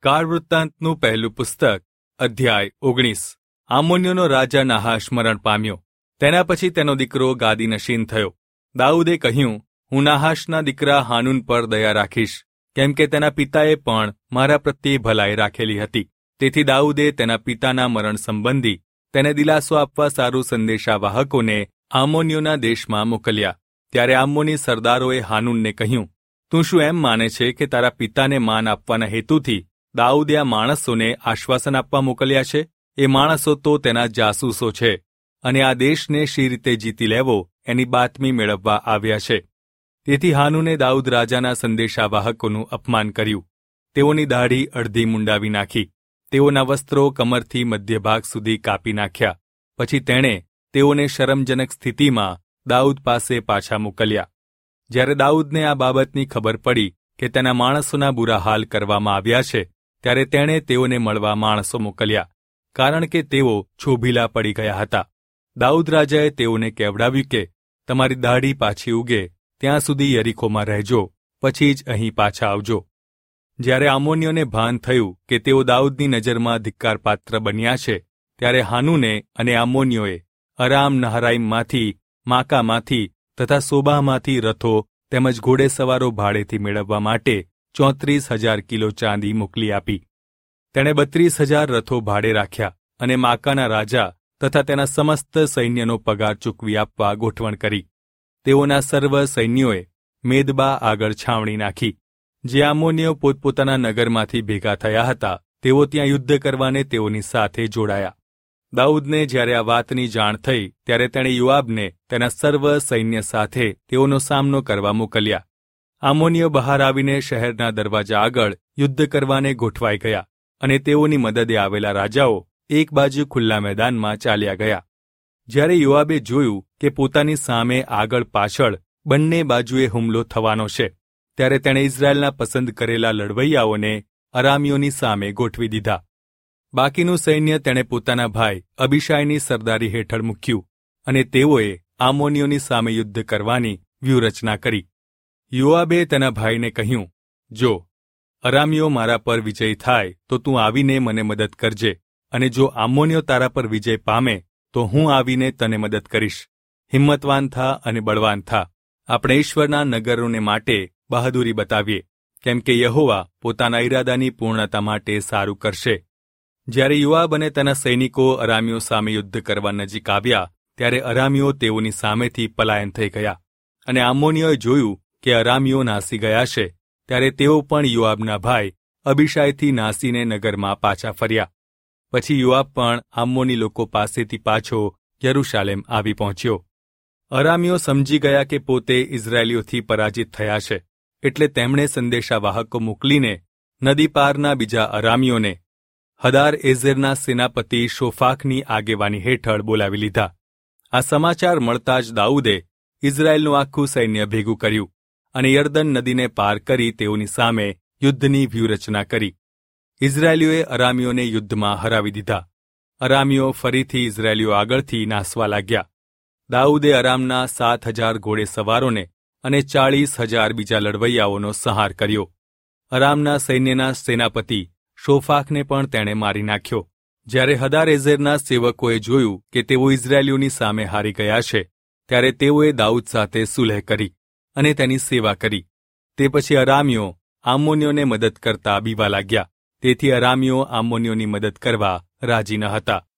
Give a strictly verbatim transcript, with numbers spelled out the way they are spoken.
કાળ વૃત્તાંતનું પહેલું પુસ્તક અધ્યાય ઓગણીસ. આમોનીયોનો રાજા નાહાશ મરણ પામ્યો. તેના પછી તેનો દીકરો ગાદીનશીન થયો. દાઉદે કહ્યું, હું નાહાશના દીકરા હાનૂન પર દયા રાખીશ, કેમ કે તેના પિતાએ પણ મારા પ્રત્યે ભલાઈ રાખેલી હતી. તેથી દાઉદે તેના પિતાના મરણ સંબંધી તેને દિલાસો આપવા સારું સંદેશાવાહકોને આમોનીયોના દેશમાં મોકલ્યા. ત્યારે આમોની સરદારોએ હાનૂનને કહ્યું, તું શું એમ માને છે કે તારા પિતાને માન આપવાના હેતુથી દાઉદે આ માણસોને આશ્વાસન આપવા મોકલ્યા છે? એ માણસો તો તેના જાસૂસો છે અને આ દેશને શી રીતે જીતી લેવો એની બાતમી મેળવવા આવ્યા છે. તેથી હાનૂને દાઉદ રાજાના સંદેશાવાહકોનું અપમાન કર્યું. તેઓની દાઢી અડધી મુંડાવી નાખી, તેઓના વસ્ત્રો કમરથી મધ્યભાગ સુધી કાપી નાખ્યા. પછી તેણે તેઓને શરમજનક સ્થિતિમાં દાઉદ પાસે પાછા મોકલ્યા. જ્યારે દાઉદને આ બાબતની ખબર પડી કે તેના માણસોના બુરા હાલ કરવામાં આવ્યા છે, ત્યારે તેણે તેઓને મળવા માણસો મોકલ્યા, કારણ કે તેઓ છોભીલા પડી ગયા હતા. દાઉદ રાજાએ તેઓને કહેવડાવ્યું કે તમારી દાઢી પાછી ઉગે ત્યાં સુધી યરીખોમાં રહેજો, પછી જ અહીં પાછા આવજો. જ્યારે આમોનીયોને ભાન થયું કે તેઓ દાઉદની નજરમાં ધિક્કારપાત્ર બન્યા છે, ત્યારે હાનૂને અને આમોનીયોએ અરામ નહરાઈમમાંથી, માકામાંથી તથા સોબામાંથી રથો તેમજ ઘોડેસવારો ભાડેથી મેળવવા માટે ચોત્રીસ હજાર કિલો ચાંદી મોકલી આપી. તેણે બત્રીસ હજાર રથો ભાડે રાખ્યા અને માકાના રાજા તથા તેના સમસ્ત સૈન્યનો પગાર ચૂકવી આપવા ગોઠવણ કરી. તેઓના સર્વ સૈન્યોએ મેદબા આગળ છાવણી નાખી. જે આમોનીયો પોતપોતાના નગરમાંથી ભેગા થયા હતા, તેઓ ત્યાં યુદ્ધ કરવાને તેઓની સાથે જોડાયા. દાઉદને જ્યારે આ વાતની જાણ થઈ, ત્યારે તેણે યોઆબને તેના સર્વ સૈન્ય સાથે તેઓનો સામનો કરવા મોકલ્યા. આમોનીયો બહાર આવીને શહેરના દરવાજા આગળ યુદ્ધ કરવાને ગોઠવાઈ ગયા અને તેઓની મદદે આવેલા રાજાઓ એક બાજુ ખુલ્લા મેદાનમાં ચાલ્યા ગયા. જ્યારે યોઆબે જોયું કે પોતાની સામે આગળ પાછળ બંને બાજુએ હુમલો થવાનો છે, ત્યારે તેણે ઇઝરાયેલના પસંદ કરેલા લડવૈયાઓને અરામીઓની સામે ગોઠવી દીધા. બાકીનું સૈન્ય તેણે પોતાના ભાઈ અબીશાયની સરદારી હેઠળ મૂક્યું અને તેઓએ આમોનીયોની સામે યુદ્ધ કરવાની વ્યૂહરચના કરી. યોઆબે તેના ભાઈને કહ્યું, જો અરામીઓ મારા પર વિજય થાય તો તું આવીને મને મદદ કરજે, અને જો આમોનીયો તારા પર વિજય પામે તો હું આવીને તને મદદ કરીશ. હિંમતવાન થા અને બળવાન થા. આપણે ઈશ્વરના નગરોને માટે બહાદુરી બતાવીએ, કેમ કે યહોવા પોતાના ઈરાદાની પૂર્ણતા માટે સારું કરશે. જ્યારે યોઆબ અને તેના સૈનિકો અરામીઓ સામે યુદ્ધ કરવા નજીક આવ્યા, ત્યારે અરામીઓ તેઓની સામેથી પલાયન થઈ ગયા અને આમોનીયોએ જોયું કે અરામીઓ નાસી ગયા છે, ત્યારે તેઓ પણ યોઆબના ભાઈ અબીશાયથી નાસીને નગરમાં પાછા ફર્યા. પછી યોઆબ પણ આમોની લોકો પાસેથી પાછો યરૂશાલેમ આવી પહોંચ્યો. અરામીઓ સમજી ગયા કે પોતે ઇઝરાયેલીઓથી પરાજિત થયા છે, એટલે તેમણે સંદેશાવાહકો મોકલીને નદી પારના બીજા અરામીઓને હદાર એઝેરના સેનાપતિ શોફાકની આગેવાની હેઠળ બોલાવી લીધા. આ સમાચાર મળતા જ દાઉદે ઇઝરાયેલનું આખું સૈન્ય ભેગું કર્યું અને યર્દન નદીને પાર કરી તેઓની સામે યુદ્ધની વ્યૂહરચના કરી. ઇઝરાયેલીઓએ અરામીઓને યુદ્ધમાં હરાવી દીધા. અરામીઓ ફરીથી ઇઝરાયેલીઓ આગળથી નાસવા લાગ્યા. દાઉદે અરામના સાત હજાર ઘોડેસવારોને અને ચાળીસ હજાર બીજા લડવૈયાઓનો સંહાર કર્યો. અરામના સૈન્યના સેનાપતિ શોફાકને પણ તેણે મારી નાખ્યો. જ્યારે હદારેઝેરના સેવકોએ જોયું કે તેઓ ઇઝરાયેલીઓની સામે હારી ગયા છે, ત્યારે તેઓએ દાઉદ સાથે સુલહ કરી અને તેની સેવા કરી. તે પછી અરામીઓ આમોનીયોને મદદ કરતા બીવા લાગ્યા. તેથી અરામીઓ આમોનીયોની મદદ કરવા રાજી ન હતા.